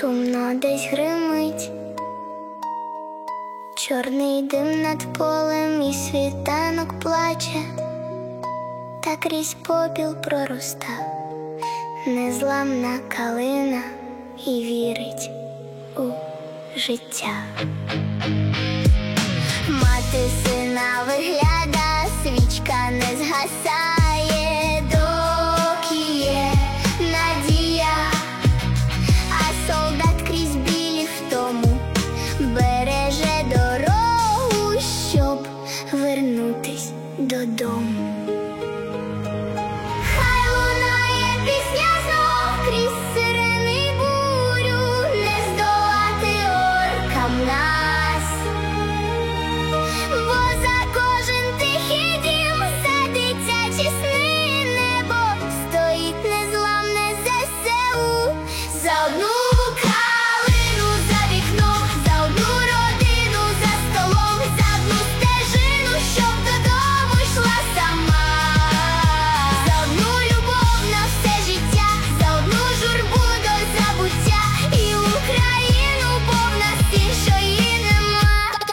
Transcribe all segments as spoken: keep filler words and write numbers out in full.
сумно десь гримить, чорний дим над полем, і світанок плаче, та крізь попіл пророста незламна калина і вірить у життя. Мати сина вигляда, свічка не згасає, доки є надія, а солдат крізь білі втому береже дорогу, щоб вернутись додому. Хай лунає пісня знов крізь сирени бурю, не здолати оркам нас, бо за кожен тихий дім, за дитячі сни небо стоїть незламне ЗСУ. За одну калину за вікном, за одну родину за столом, за одну стежину, щоб додому йшла сама, за одну любов на все життя, за одну журбу до забуття, і Україну повна стін, що її нема.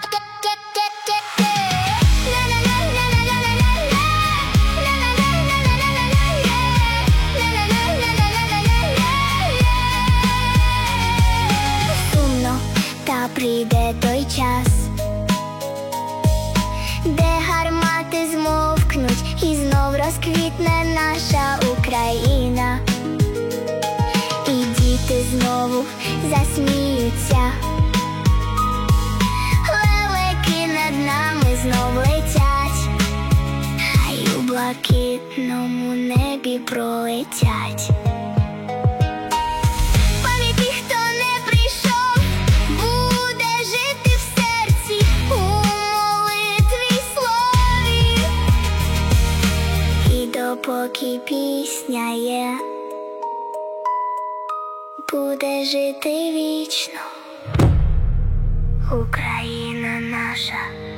Сумно, та прийде той час, де гармати змовкнуть і знов розквітне наша Україна, і діти знову засміються, лелеки над нами знов летять, хай у блакитному небі пролетять. Пам'ять тих, хто не прийшов, буде жити в серці, у молитві й слові, і допоки пісня є, буде жити вічно Україна наша.